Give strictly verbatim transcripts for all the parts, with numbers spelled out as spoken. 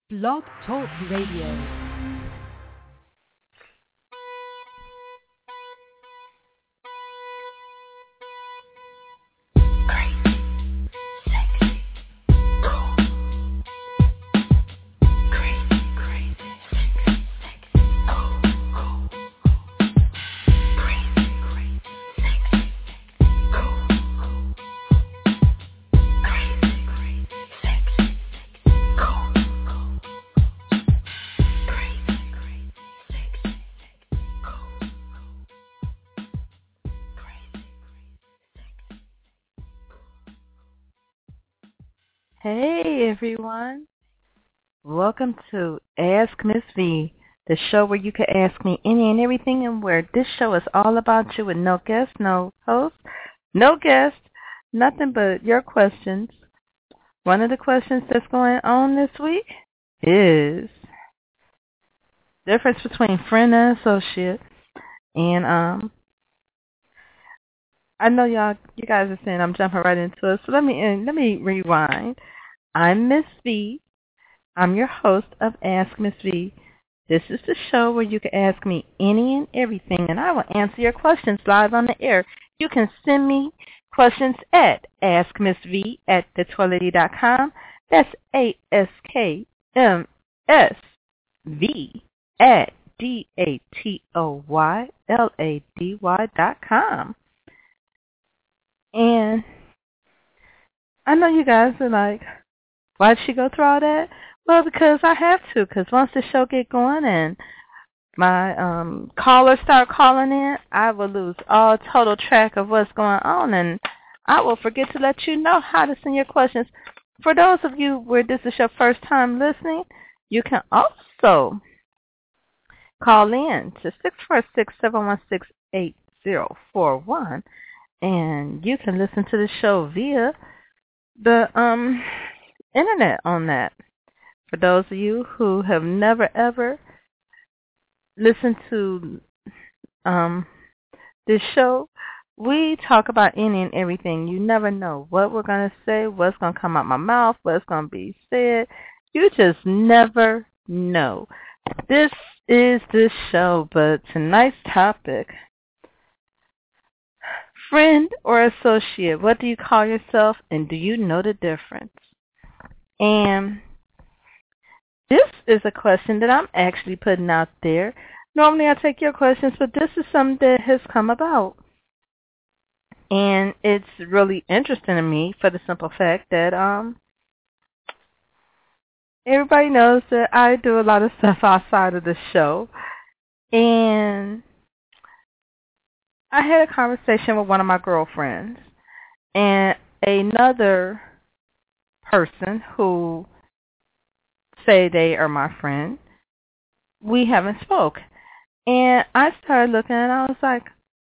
Blog Talk Radio. Hey everyone, welcome to Ask Miss V, the show where you can ask me any and everything, and where this show is all about you with no guest, no host, no guest, nothing but your questions. One of the questions that's going on this week is the difference between friend and associate. And um, I know y'all, you guys are saying I'm jumping right into it, so let me let me rewind. I'm Miss V. I'm your host of Ask Miss V. This is the show where you can ask me any and everything, and I will answer your questions live on the air. You can send me questions at askmissv at the toilety dot com. That's A S K M S V at D A T O Y L A D Y dot com. And I know you guys are like, why'd she go through all that? Well, because I have to, because once the show get going and my um, callers start calling in, I will lose all total track of what's going on, and I will forget to let you know how to send your questions. For those of you where this is your first time listening, you can also call in to six four six, seven one six, eight zero four one, and you can listen to the show via the um internet on that. For those of you who have never ever listened to um this show, we talk about any and everything. You never know what we're going to say, what's going to come out my mouth, what's going to be said. You just never know. This is the show, but tonight's topic, friend or associate, what do you call yourself, and do you know the difference? And this is a question that I'm actually putting out there. Normally I take your questions, but this is something that has come about. And it's really interesting to me for the simple fact that um everybody knows that I do a lot of stuff outside of the show. And I had a conversation with one of my girlfriends and another person who say they are my friend. We haven't spoke. And I started looking and I was like,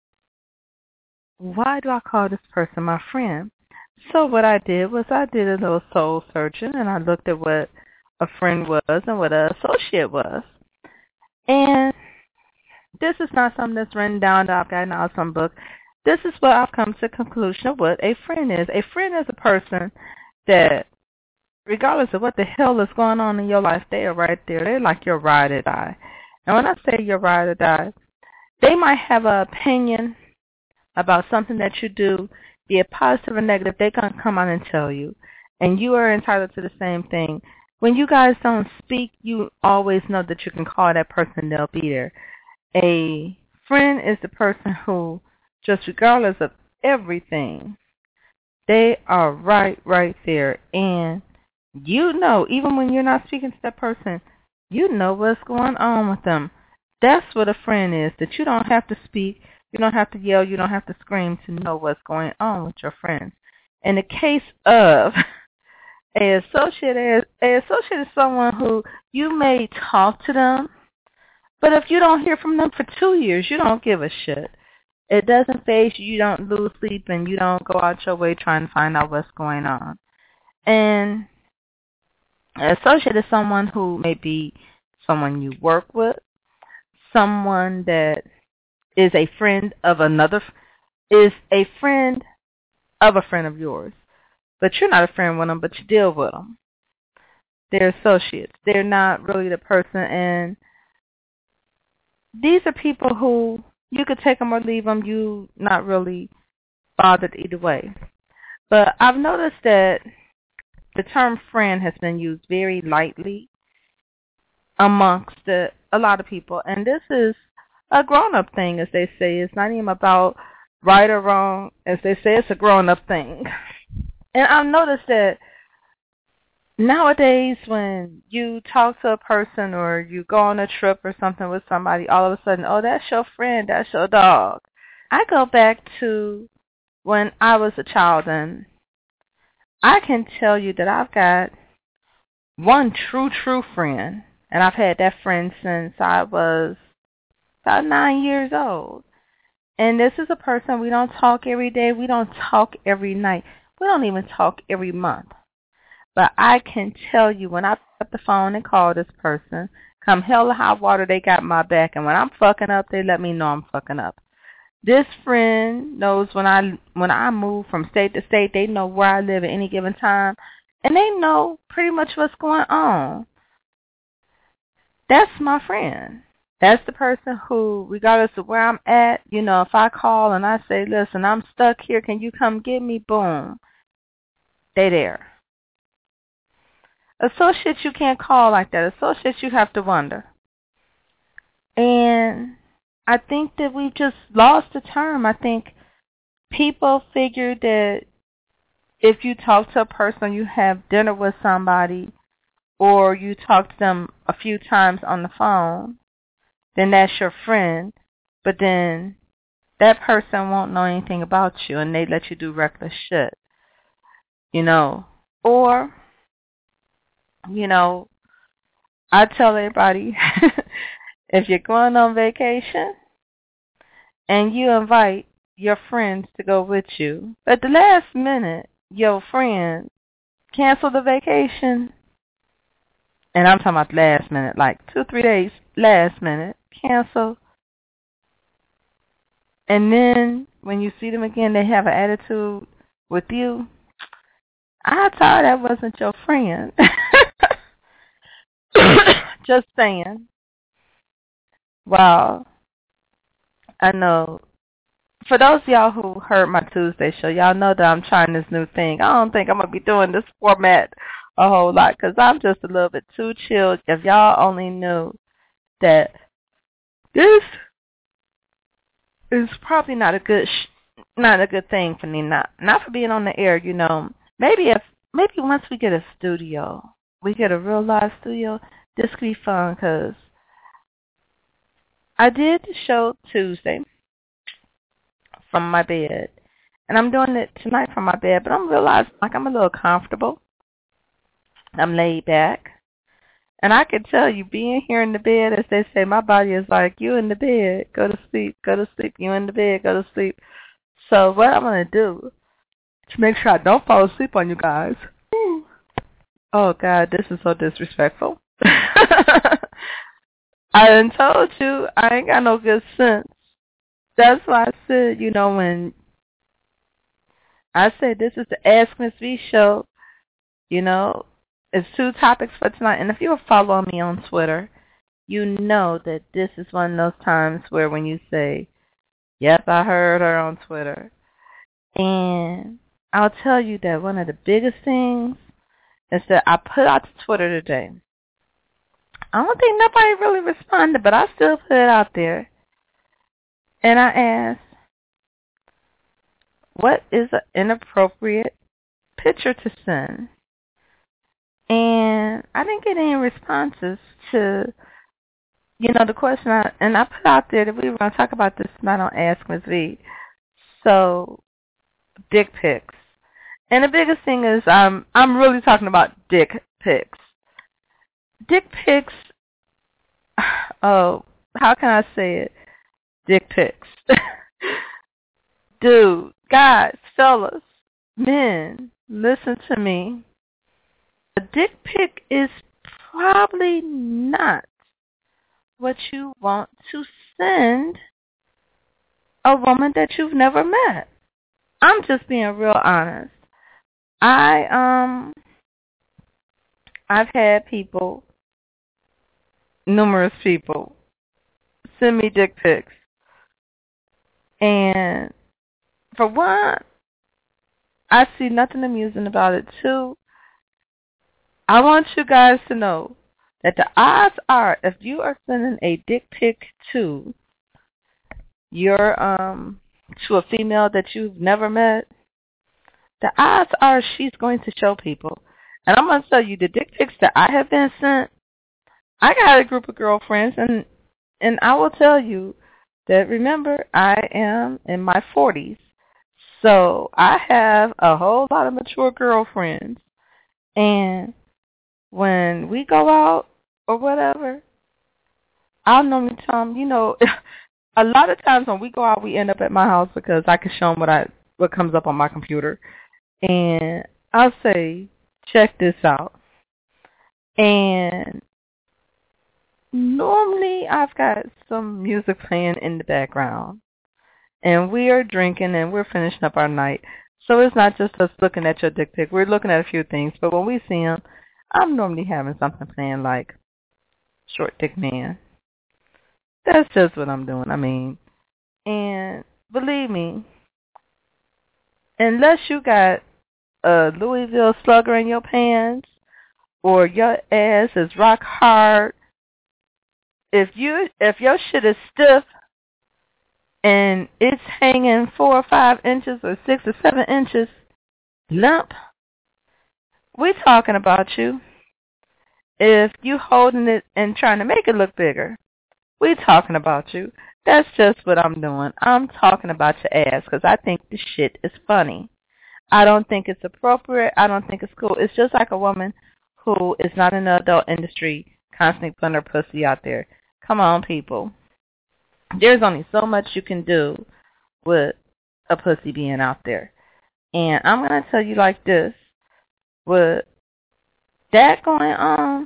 why do I call this person my friend? So what I did was I did a little soul searching and I looked at what a friend was and what an associate was. And this is not something that's written down that I've gotten out of some book. This is what I've come to the conclusion of what a friend is. A friend is a person that, regardless of what the hell is going on in your life, they are right there. They're like your ride or die. And when I say your ride or die, they might have an opinion about something that you do, be it positive or negative. They're going to come out and tell you. And you are entitled to the same thing. When you guys don't speak, you always know that you can call that person and they'll be there. A friend is the person who, just regardless of everything, they are right, right there. And you know, even when you're not speaking to that person, you know what's going on with them. That's what a friend is, that you don't have to speak, you don't have to yell, you don't have to scream to know what's going on with your friends. In the case of an associate, an associate is someone who you may talk to them, but if you don't hear from them for two years, you don't give a shit. It doesn't faze you, you don't lose sleep, and you don't go out your way trying to find out what's going on. And an associate is someone who may be someone you work with, someone that is a friend of another, is a friend of a friend of yours. But you're not a friend with them, but you deal with them. They're associates. They're not really the person. And these are people who you could take them or leave them. You not really bothered either way. But I've noticed that the term friend has been used very lightly amongst the, a lot of people. And this is a grown-up thing, as they say. It's not even about right or wrong. As they say, it's a grown-up thing. And I've noticed that nowadays when you talk to a person or you go on a trip or something with somebody, all of a sudden, oh, that's your friend, that's your dog. I go back to when I was a child, and I can tell you that I've got one true, true friend, and I've had that friend since I was about nine years old. And this is a person, we don't talk every day, we don't talk every night, we don't even talk every month. But I can tell you, when I pick up the phone and call this person, come hell or high water, they got my back. And when I'm fucking up, they let me know I'm fucking up. This friend knows when I when I move from state to state, they know where I live at any given time. And they know pretty much what's going on. That's my friend. That's the person who, regardless of where I'm at, you know, if I call and I say, listen, I'm stuck here, can you come get me? Boom. They there. Associates you can't call like that. Associates you have to wonder. And I think that we've just lost the term. I think people figure that if you talk to a person, you have dinner with somebody, or you talk to them a few times on the phone, then that's your friend. But then that person won't know anything about you, and they let you do reckless shit. You know, or, you know, I tell everybody, if you're going on vacation and you invite your friends to go with you, at the last minute, your friend cancel the vacation, and I'm talking about last minute, like two, three days, last minute, cancel, and then when you see them again, they have an attitude with you, I thought that wasn't your friend. Just saying. Wow. I know. For those of y'all who heard my Tuesday show, y'all know that I'm trying this new thing. I don't think I'm going to be doing this format a whole lot because I'm just a little bit too chilled. If y'all only knew that this is probably not a good sh- not a good thing for me, not not for being on the air, you know. Maybe if maybe once we get a studio, we get a real live studio, this could be fun because I did the show Tuesday from my bed, and I'm doing it tonight from my bed, but I'm realizing like I'm a little comfortable. I'm laid back, and I can tell you being here in the bed, as they say, my body is like, you in the bed, go to sleep, go to sleep, you in the bed, go to sleep. So what I'm going to do to make sure I don't fall asleep on you guys, oh God, this is so disrespectful. I done told you I ain't got no good sense. That's why I said, you know, when I said this is the Ask Miss V show, you know, it's two topics for tonight. And if you're following me on Twitter, you know that this is one of those times where when you say, yep, I heard her on Twitter. And I'll tell you that one of the biggest things is that I put out to Twitter today. I don't think nobody really responded, but I still put it out there. And I asked, what is an inappropriate picture to send? And I didn't get any responses to, you know, the question. I, and I put out there that we were going to talk about this tonight on Ask Miss V. So, dick pics. And the biggest thing is um, I'm really talking about dick pics. Dick pics, oh, how can I say it? Dick pics. Dude, guys, fellas, men, listen to me. A dick pic is probably not what you want to send a woman that you've never met. I'm just being real honest. I, um, I've had people, numerous people, send me dick pics. And for one, I see nothing amusing about it. Two, I want you guys to know that the odds are, if you are sending a dick pic to your um to a female that you've never met, the odds are she's going to show people. And I'm going to tell you, the dick pics that I have been sent, I got a group of girlfriends, and and I will tell you that, remember, I am in my forties, so I have a whole lot of mature girlfriends, and when we go out or whatever, I'll normally tell them, you know, a lot of times when we go out, we end up at my house because I can show them what I what comes up on my computer, and I'll say, check this out, and normally I've got some music playing in the background, and we are drinking and we're finishing up our night. So it's not just us looking at your dick pic. We're looking at a few things, but when we see them, I'm normally having something playing like Short Dick Man. That's just what I'm doing. I mean, and believe me, unless you got a Louisville Slugger in your pants or your ass is rock hard, if you if your shit is stiff and it's hanging four or five inches or six or seven inches limp, we talking about you. If you holding it and trying to make it look bigger, we talking about you. That's just what I'm doing. I'm talking about your ass because I think this shit is funny. I don't think it's appropriate. I don't think it's cool. It's just like a woman who is not in the adult industry constantly putting her pussy out there. Come on, people. There's only so much you can do with a pussy being out there. And I'm going to tell you like this. With that going on,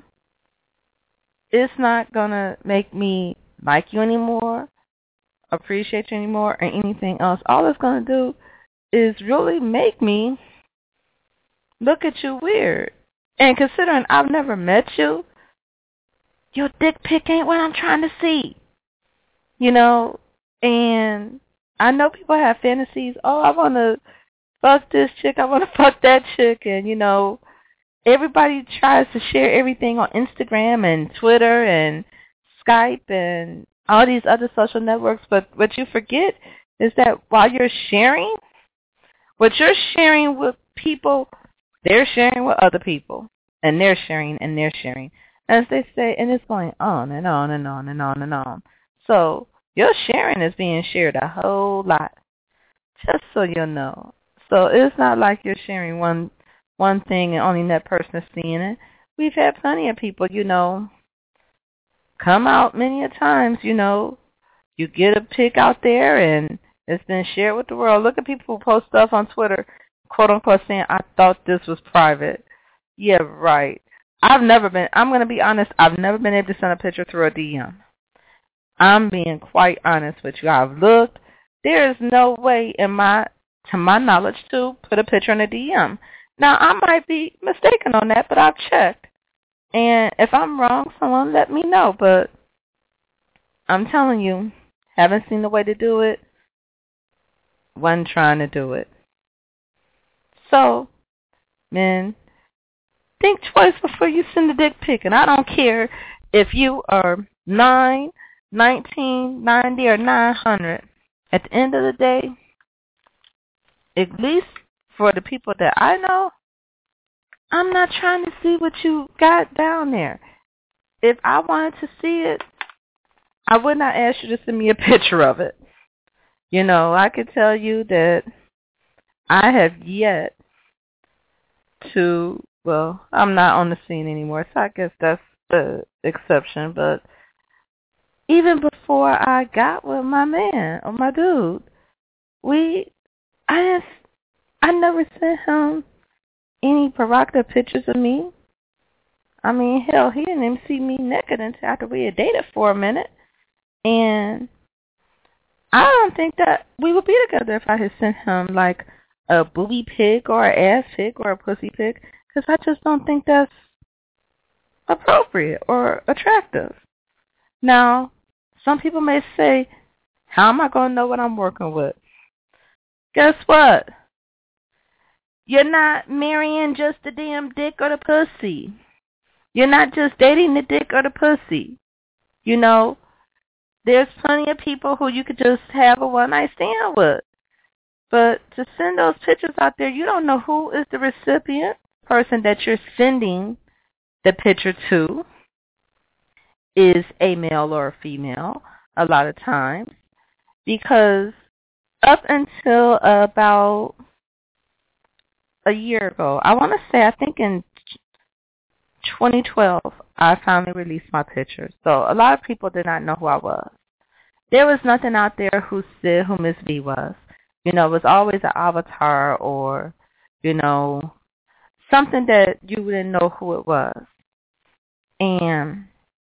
it's not going to make me like you anymore, appreciate you anymore, or anything else. All it's going to do is really make me look at you weird. And considering I've never met you, your dick pic ain't what I'm trying to see. You know, and I know people have fantasies. Oh, I want to fuck this chick. I want to fuck that chick. And, you know, everybody tries to share everything on Instagram and Twitter and Skype and all these other social networks. But what you forget is that while you're sharing, what you're sharing with people, they're sharing with other people. And they're sharing and they're sharing. As they say, and it's going on and on and on and on and on. So your sharing is being shared a whole lot, just so you know. So it's not like you're sharing one one thing and only that person is seeing it. We've had plenty of people, you know, come out many a times, you know. You get a pic out there and it's been shared with the world. Look at people who post stuff on Twitter, quote unquote, saying, I thought this was private. Yeah, right. I've never been, I'm going to be honest, I've never been able to send a picture through a D M. I'm being quite honest with you. I've looked. There is no way in my, to my knowledge, to put a picture in a D M. Now, I might be mistaken on that, but I've checked. And if I'm wrong, someone let me know. But I'm telling you, haven't seen the way to do it. Wasn't trying to do it. So, men, think twice before you send a dick pic. And I don't care if you are nine, nineteen, ninety, or nine hundred. At the end of the day, at least for the people that I know, I'm not trying to see what you got down there. If I wanted to see it, I would not ask you to send me a picture of it. You know, I could tell you that I have yet to, well, I'm not on the scene anymore, so I guess that's the exception. But even before I got with my man or my dude, we, I just, I never sent him any provocative pictures of me. I mean, hell, he didn't even see me naked until after we had dated for a minute. And I don't think that we would be together if I had sent him like a booby pic or an ass pic or a pussy pic, because I just don't think that's appropriate or attractive. Now, some people may say, how am I going to know what I'm working with? Guess what? You're not marrying just the damn dick or the pussy. You're not just dating the dick or the pussy. You know, there's plenty of people who you could just have a one-night stand with. But to send those pictures out there, you don't know who is the recipient, person that you're sending the picture to is a male or a female a lot of times. Because up until about a year ago, I want to say, I think in twenty twelve, I finally released my pictures. So a lot of people did not know who I was. There was nothing out there who said who Miss V was. You know, it was always an avatar or, you know, something that you didn't know who it was. And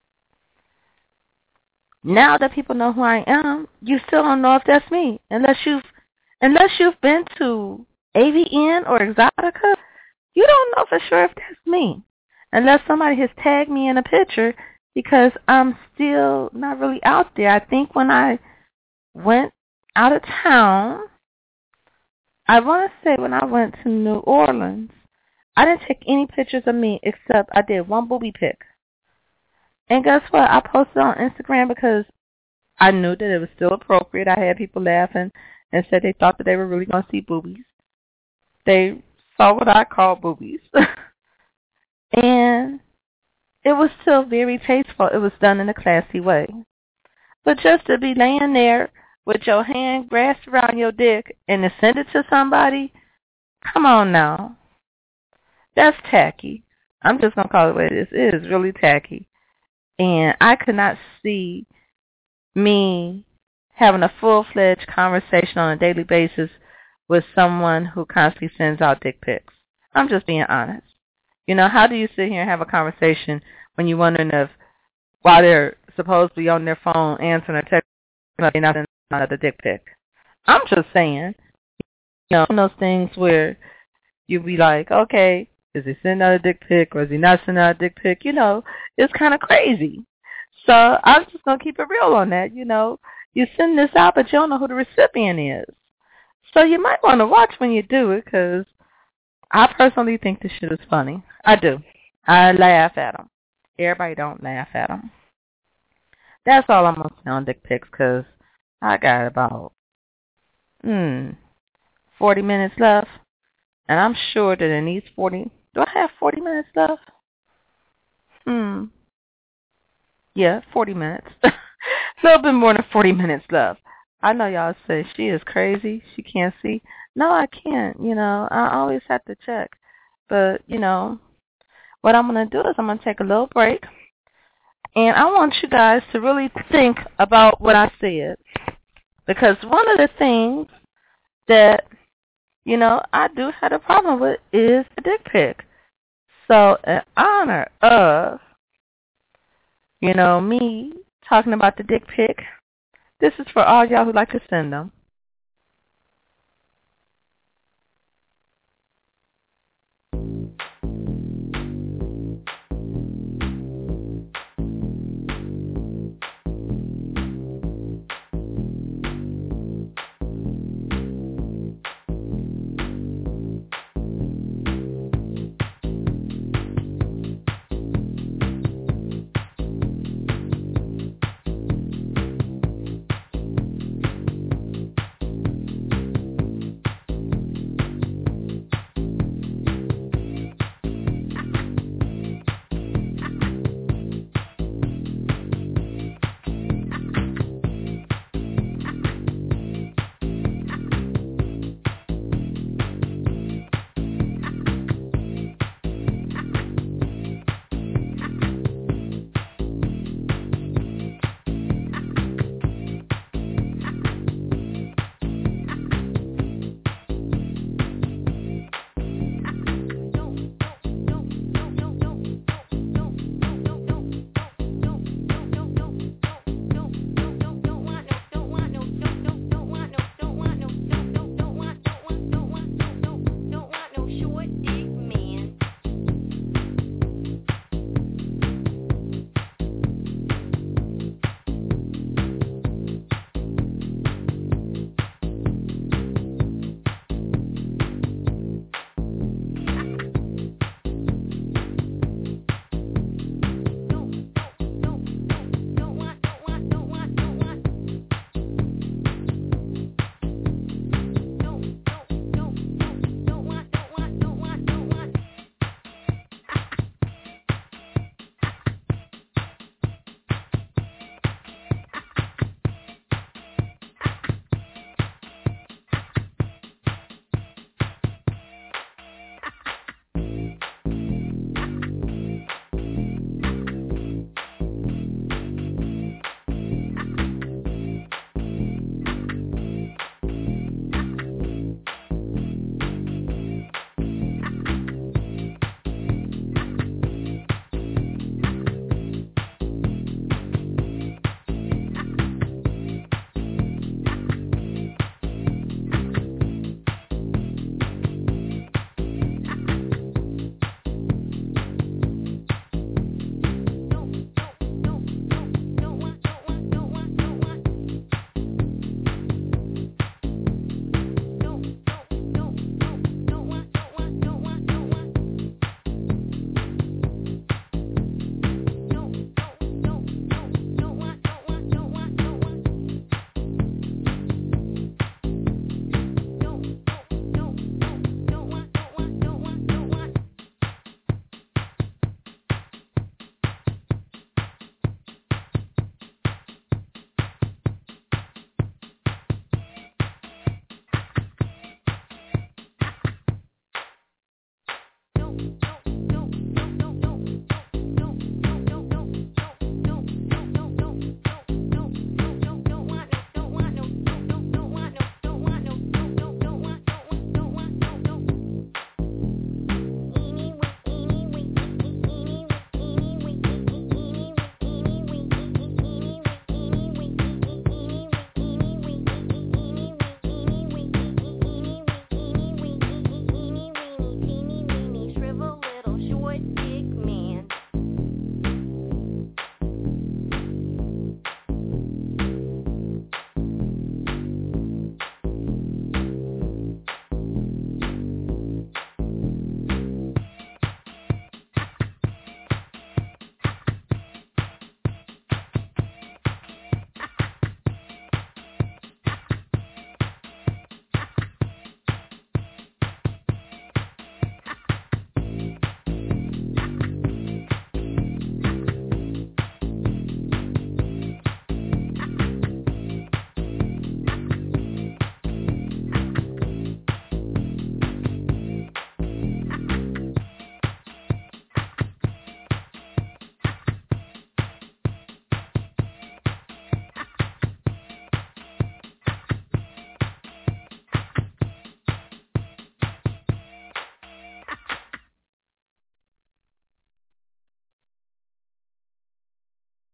now that people know who I am, you still don't know if that's me. Unless you've unless you've been to A V N or Exotica, you don't know for sure if that's me. Unless somebody has tagged me in a picture, because I'm still not really out there. I think when I went out of town, I want to say when I went to New Orleans, I didn't take any pictures of me except I did one booby pic. And guess what? I posted on Instagram because I knew that it was still appropriate. I had people laughing and said they thought that they were really going to see boobies. They saw what I call boobies. And it was still very tasteful. It was done in a classy way. But just to be laying there with your hand grasped around your dick and to send it to somebody, come on now. That's tacky. I'm just going to call it what it is. It is really tacky. And I could not see me having a full-fledged conversation on a daily basis with someone who constantly sends out dick pics. I'm just being honest. You know, how do you sit here and have a conversation when you're wondering if, while they're supposedly on their phone answering a text, they're not sending out a dick pic? I'm just saying, you know, those things where you be like, okay, is he sending out a dick pic or is he not sending out a dick pic? You know, it's kind of crazy. So I'm just going to keep it real on that. You know, you send this out, but you don't know who the recipient is. So you might want to watch when you do it, because I personally think this shit is funny. I do. I laugh at them. Everybody don't laugh at them. That's all I'm going to say on dick pics, because I got about hmm, forty minutes left. And I'm sure that in these forty, do I have forty minutes left? Hmm. Yeah, forty minutes. A little bit more than forty minutes left. I know y'all say she is crazy. She can't see. No, I can't. You know, I always have to check. But, you know, what I'm going to do is I'm going to take a little break. And I want you guys to really think about what I said. Because one of the things that, you know, I do have a problem with is the dick pic. So in honor of, you know, me talking about the dick pic, this is for all y'all who like to send them.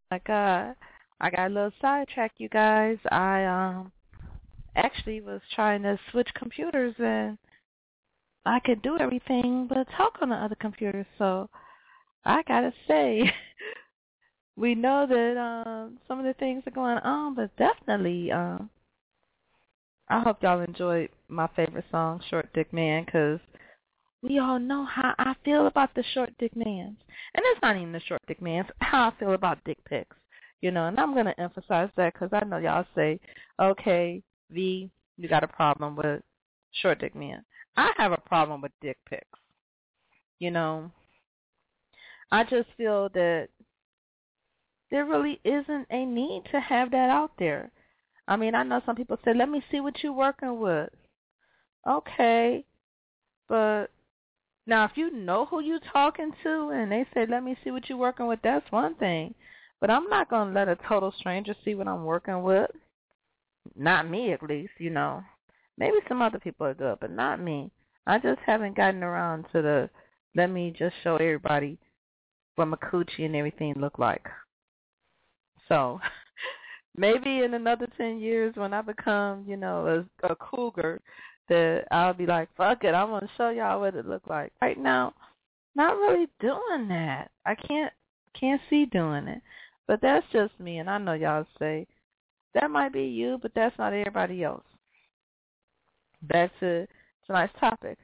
My God. I got a little sidetracked, you guys. I um actually was trying to switch computers and I could do everything but talk on the other computer. So I gotta say, we know that um some of the things are going on, but definitely um I hope y'all enjoyed my favorite song, Short Dick Man, because we all know how I feel about the short dick mans. And it's not even the short dick mans, how I feel about dick pics. You know, and I'm going to emphasize that because I know y'all say, okay, V, you got a problem with short dick men. I have a problem with dick pics. You know, I just feel that there really isn't a need to have that out there. I mean, I know some people say, let me see what you're working with. Okay, but now, if you know who you talking to and they say, let me see what you're working with, that's one thing. But I'm not going to let a total stranger see what I'm working with. Not me, at least, you know. Maybe some other people are good, but not me. I just haven't gotten around to the, let me just show everybody what my coochie and everything look like. So, maybe in another ten years when I become, you know, a, a cougar, that I'll be like, fuck it, I'm going to show y'all what it look like. Right now, not really doing that. I can't can't see doing it. But that's just me, and I know y'all say, that might be you, but that's not everybody else. Back to tonight's topic.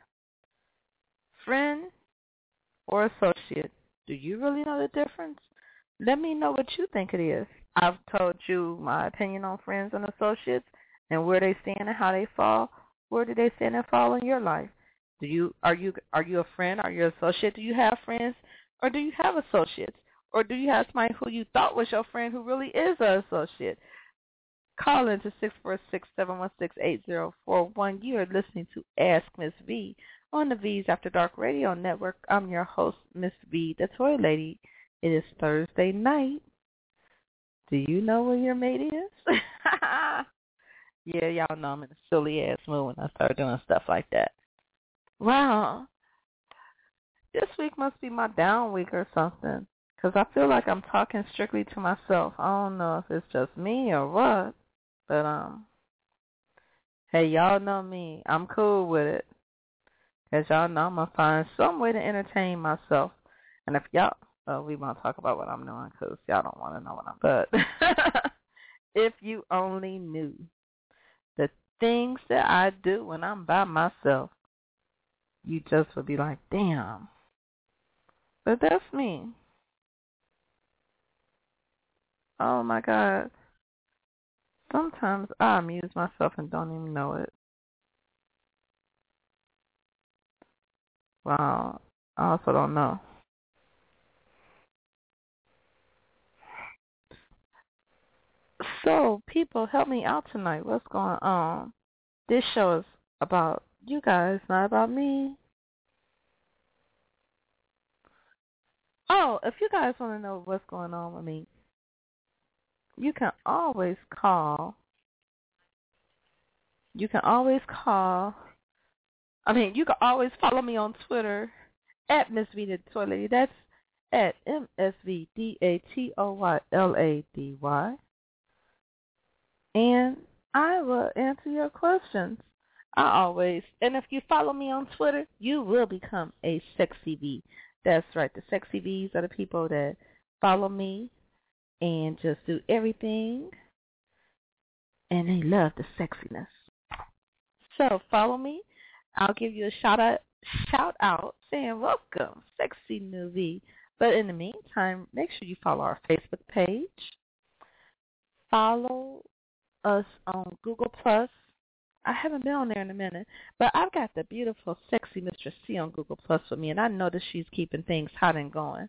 Friend or associate, do you really know the difference? Let me know what you think it is. I've told you my opinion on friends and associates and where they stand and how they fall. Where do they stand and fall in your life? Do you are you are you a friend? Are you an associate? Do you have friends or do you have associates? Or do you have somebody who you thought was your friend who really is an associate? Call into six four six, seven one six, eight zero four one. You are listening to Ask Miss V on the V's After Dark Radio Network. I'm your host, Miss V, the Toy Lady. It is Thursday night. Do you know where your mate is? Yeah, y'all know I'm in a silly ass mood when I start doing stuff like that. Wow. This week must be my down week or something. Because I feel like I'm talking strictly to myself. I don't know if it's just me or what. But, um, hey, y'all know me. I'm cool with it. Because y'all know I'm going to find some way to entertain myself. And if y'all, well, we won't talk about what I'm doing because y'all don't want to know what I'm doing. But if you only knew the things that I do when I'm by myself, you just would be like, damn. But that's me. Oh, my God. Sometimes I amuse myself and don't even know it. Wow. I also don't know. So, people, help me out tonight. What's going on? This show is about you guys, not about me. Oh, if you guys want to know what's going on with me, you can always call. You can always call. I mean, you can always follow me on Twitter at Miss V the Toy Lady. That's at M S V D A T O Y L A D Y. And I will answer your questions. I always, and if you follow me on Twitter, you will become a sexy V. That's right. The sexy Vs are the people that follow me and just do everything, and they love the sexiness. So follow me. I'll give you a shout out, shout out saying welcome, sexy new V. But in the meantime, make sure you follow our Facebook page. Follow us on Google Plus. I haven't been on there in a minute, but I've got the beautiful, sexy Mistress C on Google Plus with me, and I know that she's keeping things hot and going.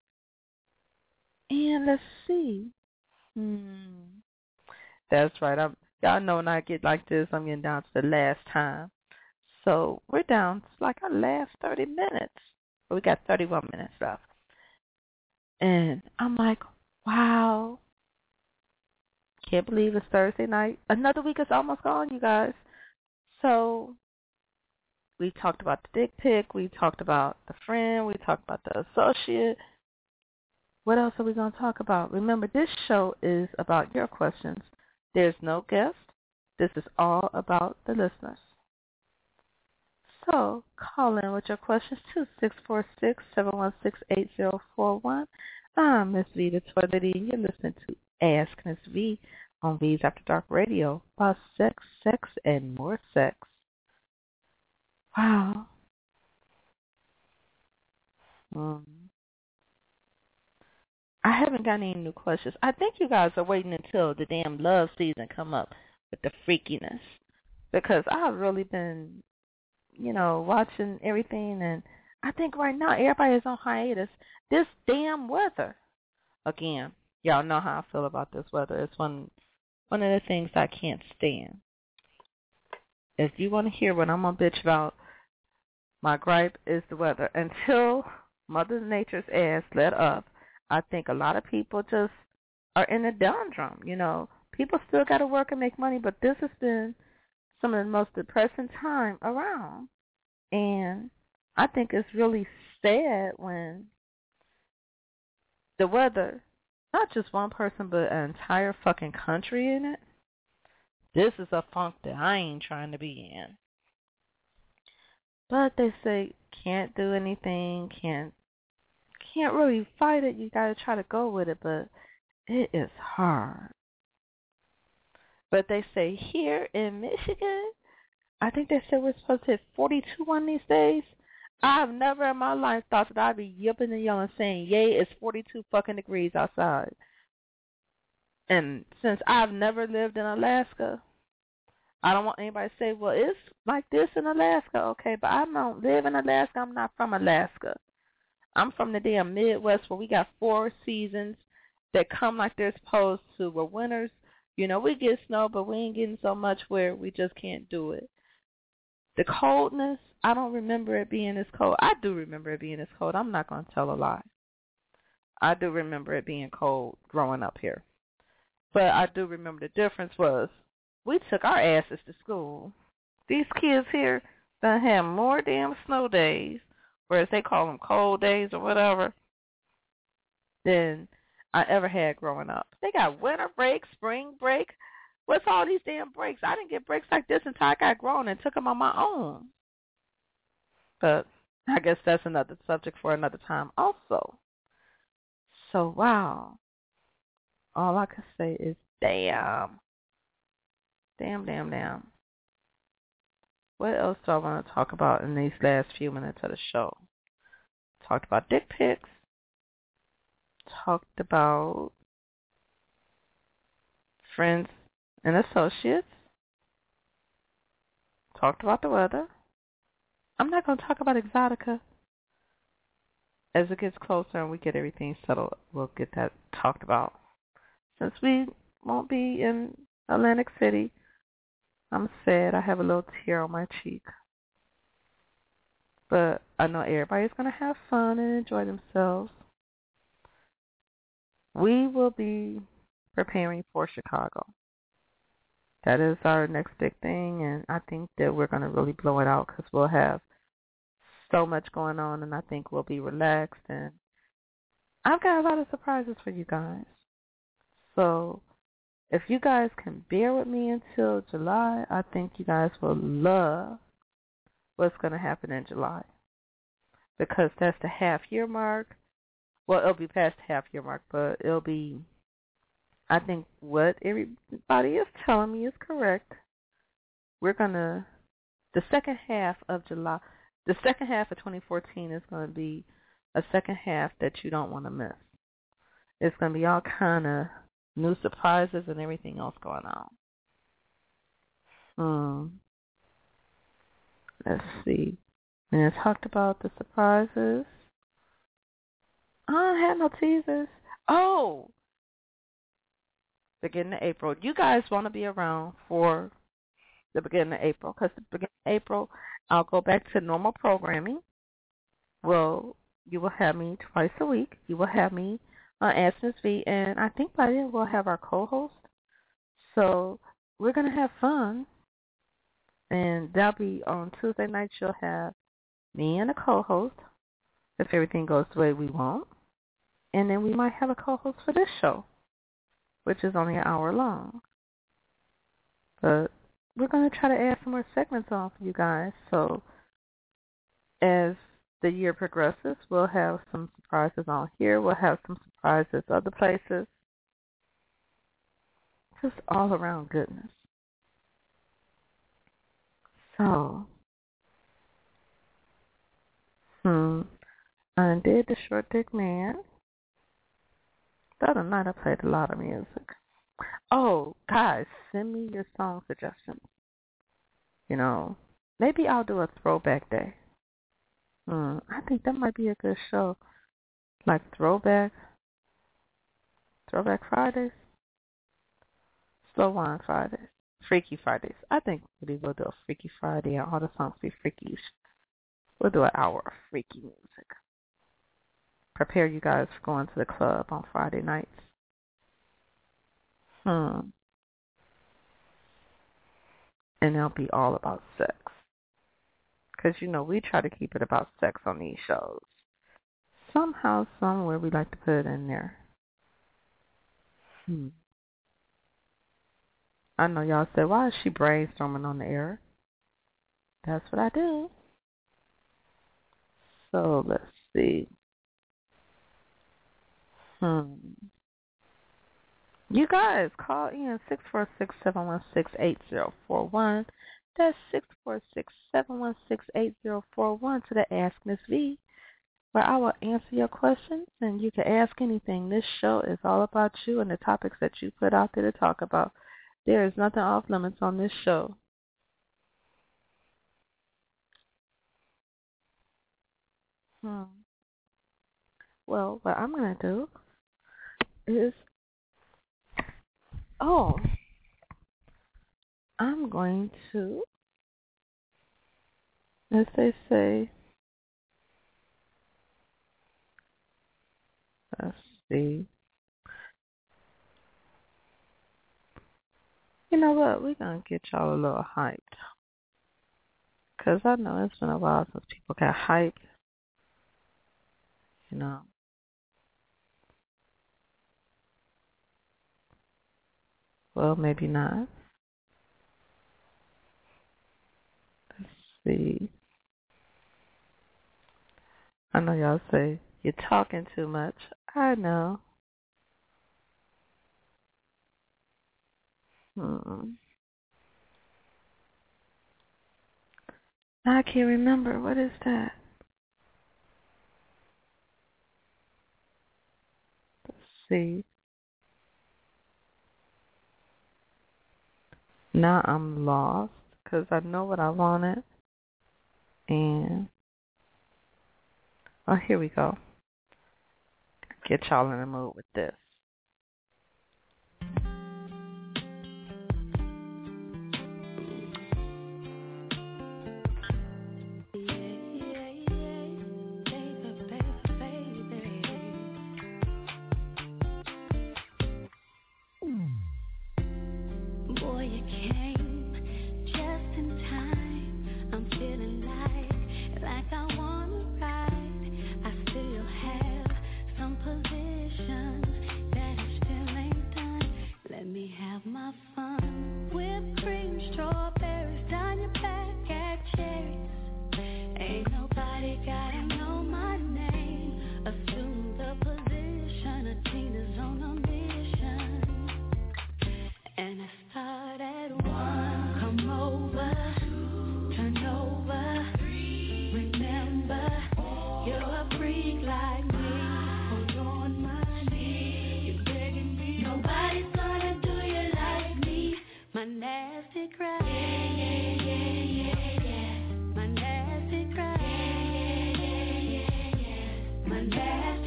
And let's see. Hmm. That's right. I'm, y'all know when I get like this, I'm getting down to the last time. So we're down to like our last thirty minutes. But we got thirty-one minutes left. And I'm like, wow. Can't believe it's Thursday night. Another week is almost gone, you guys. So we talked about the dick pic. We talked about the friend. We talked about the associate. What else are we going to talk about? Remember, this show is about your questions. There's no guest. This is all about the listeners. So call in with your questions to six four six, seven one six, eight zero four one. I'm Miss V, the Toilet Lady, and you're listening to Ask Miss V on V's After Dark Radio about sex, sex, and more sex. Wow. Um, I haven't got any new questions. I think you guys are waiting until the damn love season come up with the freakiness, because I've really been, you know, watching everything, and I think right now everybody is on hiatus. This damn weather. Again, y'all know how I feel about this weather. It's one one of the things I can't stand. If you want to hear what I'm going to bitch about, my gripe is the weather. Until Mother Nature's ass let up, I think a lot of people just are in a doldrum. You know, people still got to work and make money, but this has been some of the most depressing time around. And I think it's really sad when the weather, not just one person, but an entire fucking country in it. This is a funk that I ain't trying to be in. But they say can't do anything, can't can't really fight it. You gotta try to go with it, but it is hard. But they say here in Michigan, I think they said we're supposed to hit forty-two on these days. I've never in my life thought that I'd be yipping and yelling saying, yay, it's forty-two fucking degrees outside. And since I've never lived in Alaska, I don't want anybody to say, well, it's like this in Alaska. Okay, but I don't live in Alaska. I'm not from Alaska. I'm from the damn Midwest where we got four seasons that come like they're supposed to. Where winters, you know, we get snow, but we ain't getting so much where we just can't do it. The coldness, I don't remember it being this cold. I do remember it being this cold. I'm not going to tell a lie. I do remember it being cold growing up here. But I do remember the difference was we took our asses to school. These kids here done have more damn snow days, whereas they call them cold days or whatever, than I ever had growing up. They got winter break, spring break. What's all these damn breaks? I didn't get breaks like this until I got grown and took them on my own. But I guess that's another subject for another time also. So, wow. All I can say is damn. Damn, damn, damn. What else do I want to talk about in these last few minutes of the show? Talked about dick pics. Talked about friends and associates. Talked about the weather. I'm not going to talk about Exotica. As it gets closer and we get everything settled, we'll get that talked about. Since we won't be in Atlantic City, I'm sad. I have a little tear on my cheek. But I know everybody's going to have fun and enjoy themselves. We will be preparing for Chicago. That is our next big thing, and I think that we're going to really blow it out because we'll have so much going on, and I think we'll be relaxed. And I've got a lot of surprises for you guys. So if you guys can bear with me until July, I think you guys will love what's going to happen in July, because that's the half-year mark. Well, it'll be past the half-year mark, but it'll be, I think what everybody is telling me is correct. We're going to, the second half of July, the second half of twenty fourteen is going to be a second half that you don't want to miss. It's going to be all kind of new surprises and everything else going on. Hmm. Let's see. And I talked about the surprises. Oh, I had no teasers. Oh! Beginning of April. You guys want to be around for the beginning of April, because the beginning of April, I'll go back to normal programming. Well, you will have me twice a week. You will have me on Ask Miss V, and I think by then we'll have our co-host. So we're going to have fun. And that'll be on Tuesday night. You'll have me and a co-host, if everything goes the way we want. And then we might have a co-host for this show, which is only an hour long. But we're going to try to add some more segments on for you guys. So as the year progresses, we'll have some surprises on here. We'll have some surprises other places. Just all around goodness. So, hmm, I did the Short Dick Man. The other night I played a lot of music. Oh, guys, send me your song suggestions. You know, maybe I'll do a throwback day. Hmm, I think that might be a good show. Like throwback, throwback Fridays, slow wine Fridays, Freaky Fridays. I think maybe we'll do a Freaky Friday and all the songs be freaky. We'll do an hour of freaky music. Prepare you guys for going to the club on Friday nights. Hmm. And it'll be all about sex. Because, you know, we try to keep it about sex on these shows. Somehow, somewhere, we like to put it in there. Hmm. I know y'all say, why is she brainstorming on the air? That's what I do. So, let's see. Hmm. You guys, call in six four six, seven one six, eight zero four one. That's six four six, seven one six, eight zero four one to the Ask Miss V, where I will answer your questions and you can ask anything. This show is all about you and the topics that you put out there to talk about. There is nothing off limits on this show. Hmm. Well, what I'm going to do is, oh, I'm going to, as they say, let's see. You know what? We're going to get y'all a little hyped. Because I know it's been a while since people got hyped. You know. Well, maybe not. Let's see. I know y'all say, you're talking too much. I know. Hmm. I can't remember. What is that? Let's see. Now I'm lost because I know what I wanted. And, oh, here we go. Get y'all in the mood with this.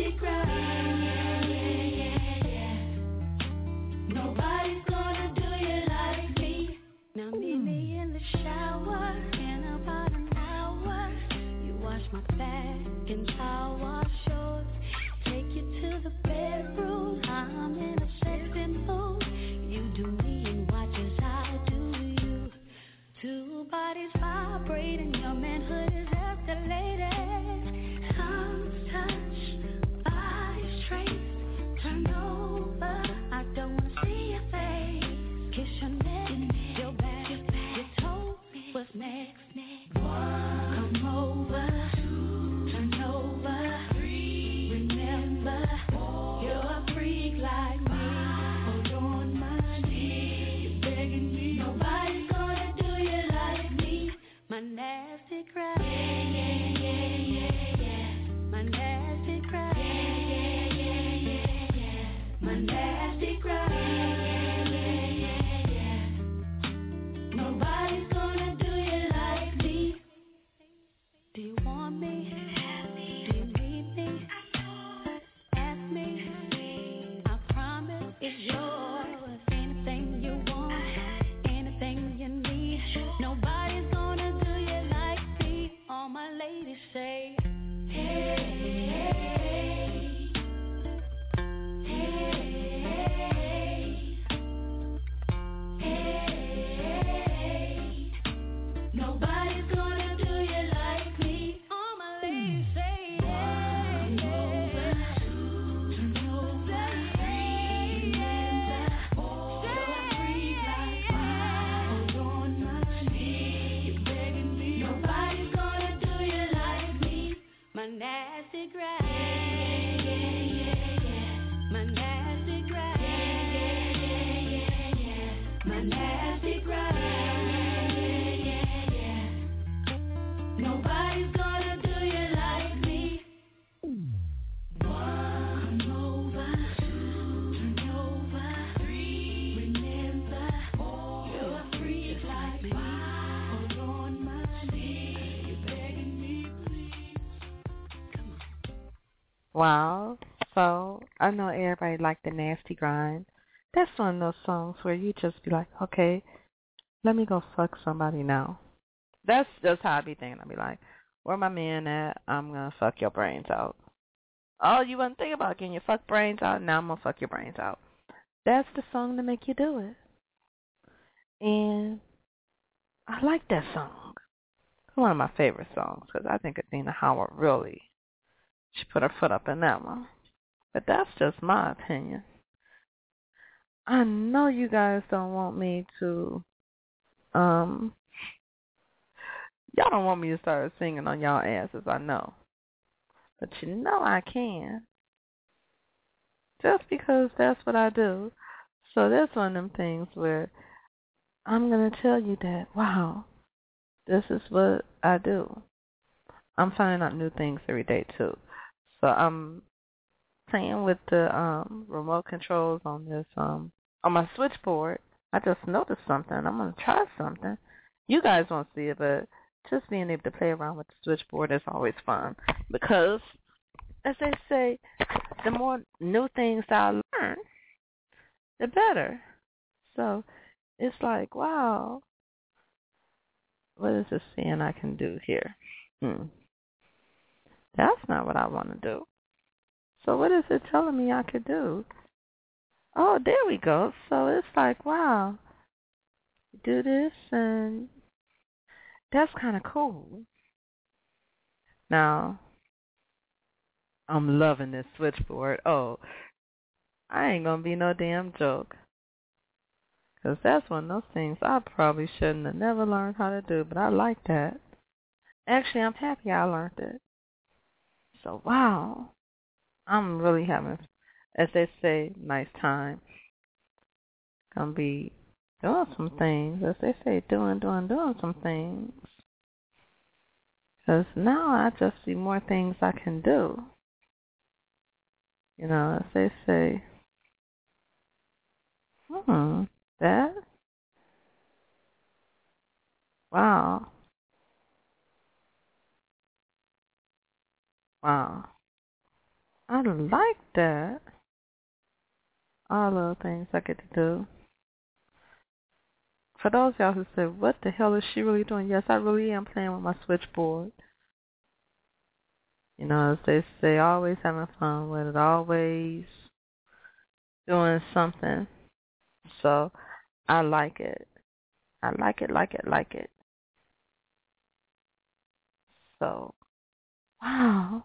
Nobody's gonna do you My nasty grind, yeah, yeah, yeah. Nobody's gonna do you like me. One, come over, two, turn over, three, remember, four, you're a freak like five, hold on my knee, you're begging me, please. Come on. Wow. So I know everybody like the nasty grind. That's one of those songs where you just be like, okay, let me go fuck somebody now. That's just how I be thinking. I be like, where my man at? I'm gonna fuck your brains out. Oh, you wasn't thinking about getting your fuck brains out? Now I'm gonna fuck your brains out. That's the song to make you do it. And I like that song. It's one of my favorite songs because I think Athena Howard really, she put her foot up in that one. But that's just my opinion. I know you guys don't want me to, um, y'all don't want me to start singing on y'all asses, I know. But you know I can. Just because that's what I do. So that's one of them things where I'm going to tell you that, wow, this is what I do. I'm finding out new things every day, too. So I'm playing with the um, remote controls on this, um, on my switchboard. I just noticed something. I'm going to try something. You guys won't see it, but just being able to play around with the switchboard is always fun. Because, as they say, the more new things I learn, the better. So it's like, wow, what is this saying I can do here? Hmm. That's not what I want to do. So what is it telling me I could do? Oh, there we go. So it's like, wow, do this, and that's kind of cool. Now, I'm loving this switchboard. Oh, I ain't going to be no damn joke. Because that's one of those things I probably shouldn't have never learned how to do, but I like that. Actually, I'm happy I learned it. So, wow, I'm really having, as they say, nice time. Gonna be doing some things, as they say, doing, doing, doing some things. Because now I just see more things I can do. You know, as they say, hmm, that, wow, wow. I like that. All the things I get to do. For those of y'all who said, what the hell is she really doing? Yes, I really am playing with my switchboard. You know, as they say, always having fun with it, always doing something. So I like it. I like it, like it, like it. So, wow.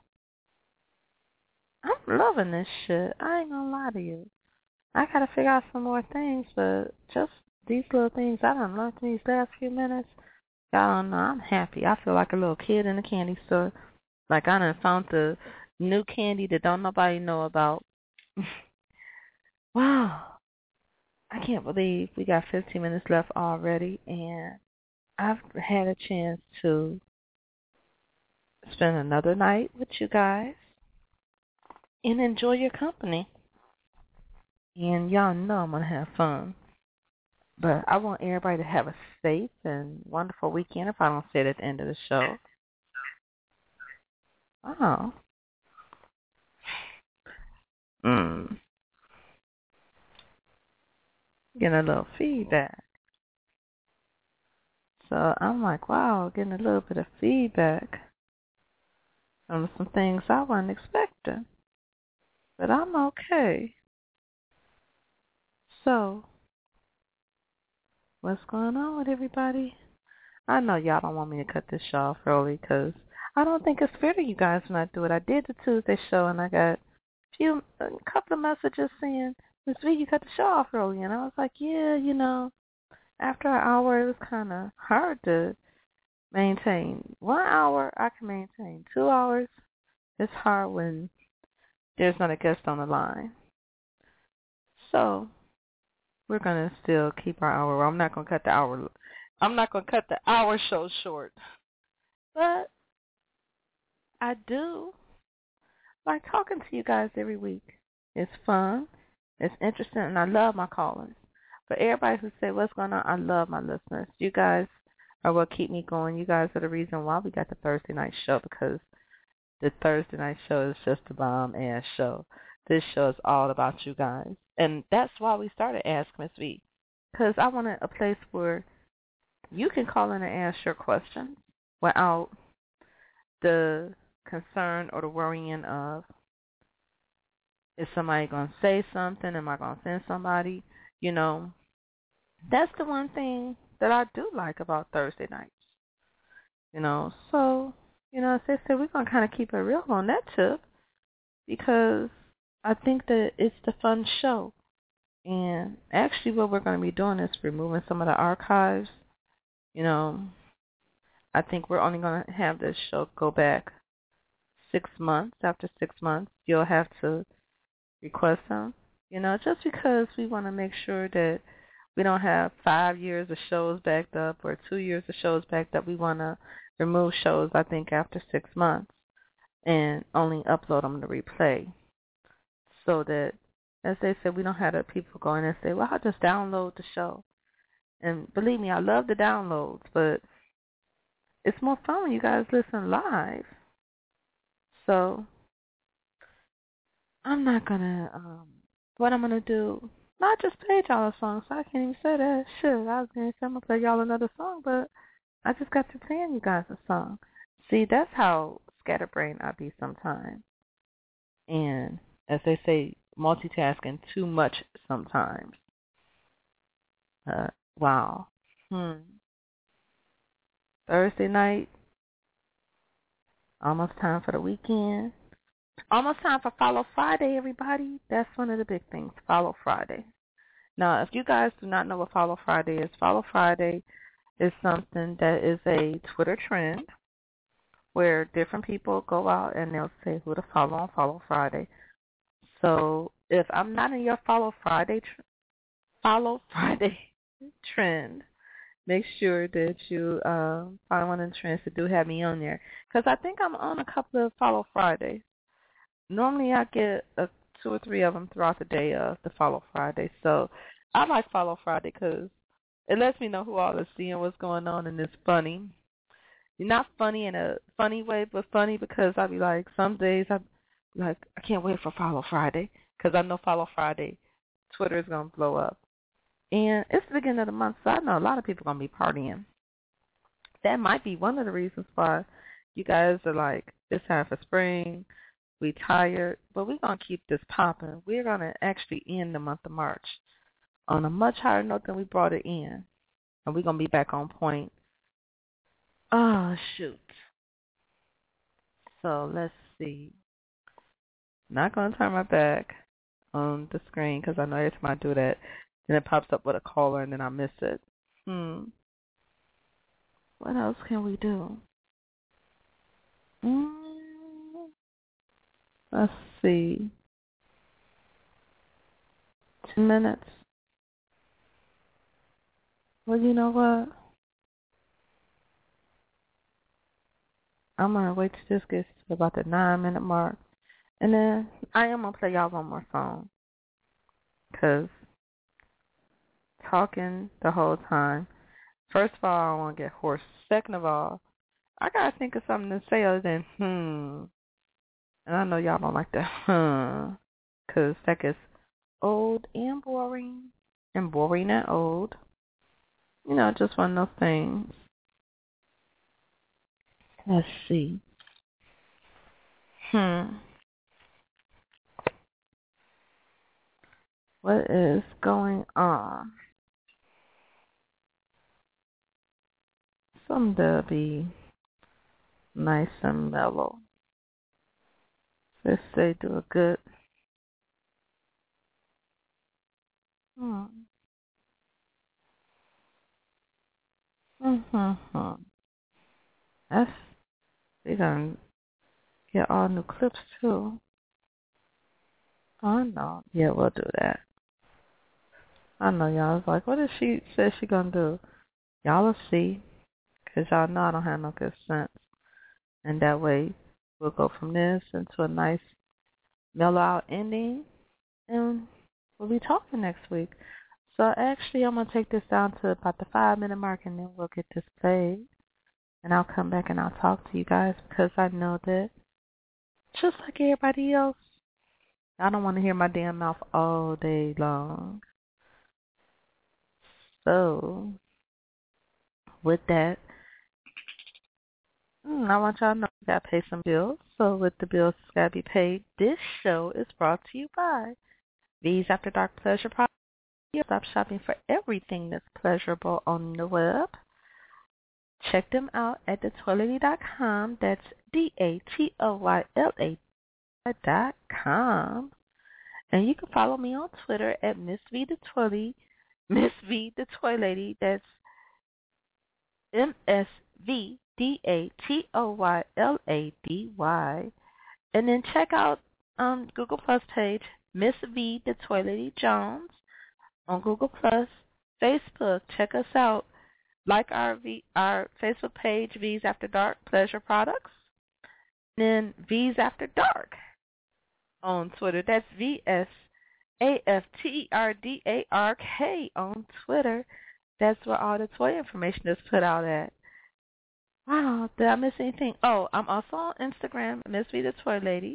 I'm loving this shit. I ain't gonna lie to you. I gotta figure out some more things, but just these little things I done learned in these last few minutes, y'all don't know, I'm happy. I feel like a little kid in a candy store. Like I done found the new candy that don't nobody know about. Wow. I can't believe we got fifteen minutes left already, and I've had a chance to spend another night with you guys and enjoy your company. And y'all know I'm going to have fun. But I want everybody to have a safe and wonderful weekend if I don't say it at the end of the show. Oh. Mm. Getting a little feedback. So I'm like, wow, getting a little bit of feedback on some things I wasn't expecting. But I'm okay. So, what's going on with everybody? I know y'all don't want me to cut this show off early because I don't think it's fair to you guys when I do it. I did the Tuesday show and I got a few, a couple of messages saying, Miss V, you cut the show off early. And I was like, yeah, you know, after an hour it was kind of hard to maintain. One hour I can maintain. Two hours, it's hard when there's not a guest on the line. So, we're gonna still keep our hour. I'm not gonna cut the hour. I'm not gonna cut the hour show short. But I do like talking to you guys every week. It's fun. It's interesting, and I love my callers. For everybody who say what's going on, I love my listeners. You guys are what keep me going. You guys are the reason why we got the Thursday night show, because the Thursday night show is just a bomb ass show. This show is all about you guys, and that's why we started Ask Miss V, because I wanted a place where you can call in and ask your questions without the concern or the worrying of, is somebody going to say something? Am I going to offend somebody? You know, that's the one thing that I do like about Thursday nights. You know, so, you know, as they said, we're going to kind of keep it real on that tip, because I think that it's the fun show. And actually what we're going to be doing is removing some of the archives. You know, I think we're only going to have this show go back six months. After six months, you'll have to request them, you know, just because we want to make sure that we don't have five years of shows backed up or two years of shows backed up. We want to remove shows, I think, after six months and only upload them to replay, so that, as they said, we don't have the people going and say, well, I'll just download the show. And believe me, I love the downloads, but it's more fun when you guys listen live. So I'm not going to, um, what I'm going to do, not just play y'all a song, so I can't even say that. Shit, I was going to say I'm going to play y'all another song, but I just got to playing you guys a song. See, that's how scatterbrained I be sometimes. And as they say, multitasking too much sometimes. Uh, wow. Hmm. Thursday night, almost time for the weekend. Almost time for Follow Friday, everybody. That's one of the big things, Follow Friday. Now, if you guys do not know what Follow Friday is, Follow Friday is something that is a Twitter trend where different people go out and they'll say who to follow on Follow Friday. So if I'm not in your Follow Friday tr- Follow Friday trend, make sure that you uh, find one of the trends that do have me on there, because I think I'm on a couple of Follow Fridays. Normally I get a, two or three of them throughout the day of the Follow Friday. So I like Follow Friday because it lets me know who all is seeing what's going on, and it's funny. Not funny in a funny way, but funny because I be like, some days I be like, I can't wait for Follow Friday, because I know Follow Friday, Twitter is going to blow up. And it's the beginning of the month, so I know a lot of people are going to be partying. That might be one of the reasons why you guys are like, it's time for spring, we tired, but we're going to keep this popping. We're going to actually end the month of March on a much higher note than we brought it in. And we're going to be back on point. Oh, shoot. So let's see. Not going to turn my back on the screen, because I know every time I do that, then it pops up with a caller and then I miss it. Hmm. What else can we do? Mm, let's see. Ten minutes. Well, you know what? I'm going to wait till this gets to about the nine minute mark. And then I am going to play y'all one more song, because talking the whole time, first of all, I don't want to get hoarse. Second of all, I got to think of something to say other than, hmm. And I know y'all don't like that, hmm, because that gets old and boring, and boring and old. You know, just one of those things. Let's see. Hmm. What is going on? Some to be nice and mellow. Let's say do a good. Hmm. Mm-hmm. That's, we're going to get all new clips too. Oh, no. Yeah, we'll do that. I know y'all was like, what did she say she gonna do? Y'all will see, cause y'all know I don't have no good sense, and that way we'll go from this into a nice mellow out ending, and we'll be talking next week. So actually, I'm gonna take this down to about the five minute mark, and then we'll get this played, and I'll come back and I'll talk to you guys because I know that just like everybody else, I don't want to hear my damn mouth all day long. So with that, mm, I want y'all to know we gotta pay some bills. So with the bills that's gotta be paid, this show is brought to you by V's After Dark Pleasure Products. Stop shopping for everything that's pleasurable on the web. Check them out at the toy lady dot com. That's D A T O Y L A dot com. And you can follow me on Twitter at Miss V the Toy Lady. Miss V the Toy Lady. That's M S V D A T O Y L A D Y. And then check out um Google Plus page, Miss V the Toy Lady Jones on Google Plus. Facebook, check us out. Like our v, our Facebook page, V's After Dark Pleasure Products. And then V's After Dark on Twitter. That's V S A F T E R D A R K on Twitter. That's where all the toy information is put out at. Wow, did I miss anything? Oh, I'm also on Instagram, Miss V the Toy Lady.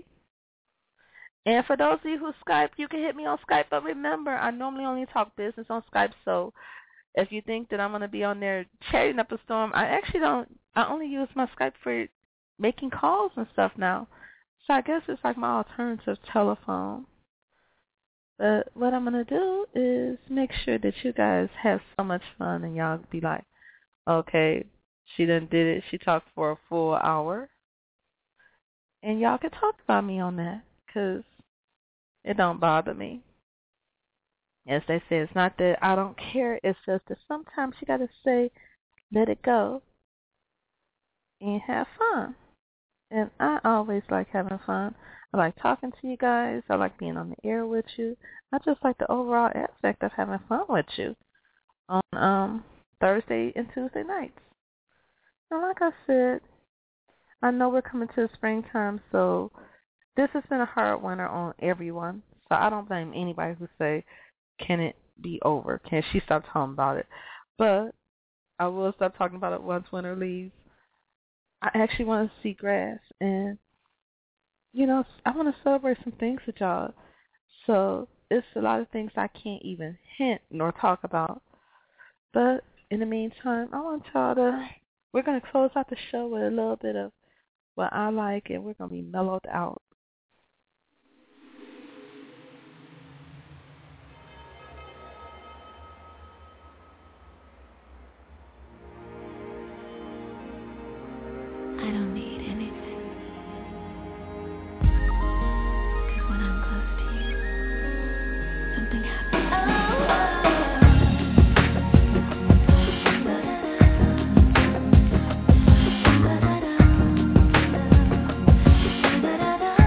And for those of you who Skype, you can hit me on Skype. But remember, I normally only talk business on Skype, so if you think that I'm going to be on there chatting up a storm, I actually don't. I only use my Skype for making calls and stuff now. So I guess it's like my alternative telephone. But what I'm going to do is make sure that you guys have so much fun and y'all be like, okay, she done did it. She talked for a full hour. And y'all can talk about me on that because it don't bother me. As they say, it's not that I don't care. It's just that sometimes you got to say, let it go and have fun. And I always like having fun. I like talking to you guys. I like being on the air with you. I just like the overall aspect of having fun with you on um, Thursday and Tuesday nights. And like I said, I know we're coming to the springtime, so this has been a hard winter on everyone. So I don't blame anybody who say, can it be over? Can she stop talking about it? But I will stop talking about it once winter leaves. I actually want to see grass, and you know, I want to celebrate some things with y'all. So it's a lot of things I can't even hint nor talk about. But in the meantime, I want y'all to, we're going to close out the show with a little bit of what I like, and we're going to be mellowed out. I don't need anything, 'cause when I'm close to you, something happens. Oh,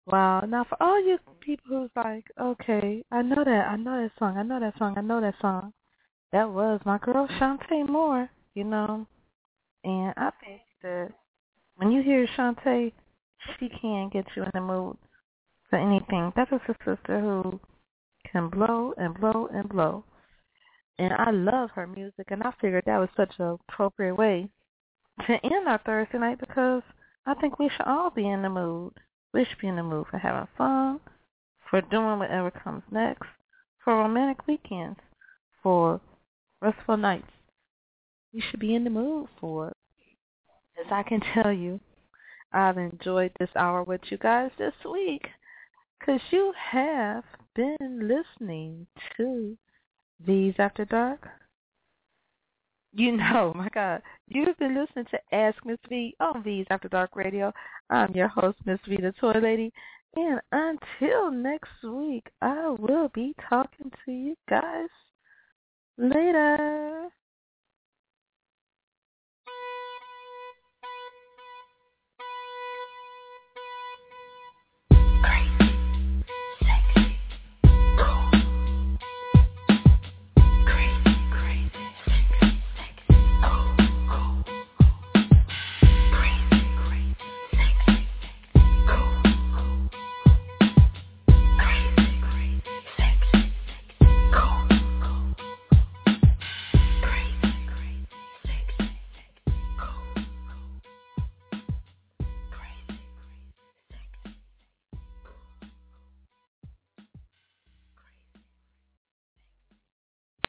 Wow. Now for all you people who's like, okay, I know that, I know that song, I know that song, I know that song. That was my girl Shantae Moore, you know. And I think that when you hear Shantae, she can get you in the mood for anything. That is a sister who can blow and blow and blow. And I love her music, and I figured that was such an appropriate way to end our Thursday night because I think we should all be in the mood. We should be in the mood for having fun, for doing whatever comes next, for romantic weekends, for restful nights. You should be in the mood for it. As I can tell you, I've enjoyed this hour with you guys this week because you have been listening to V's After Dark. You know, my God, you've been listening to Ask Miss V on V's After Dark Radio. I'm your host, Miss V, the Toy Lady. And until next week, I will be talking to you guys later.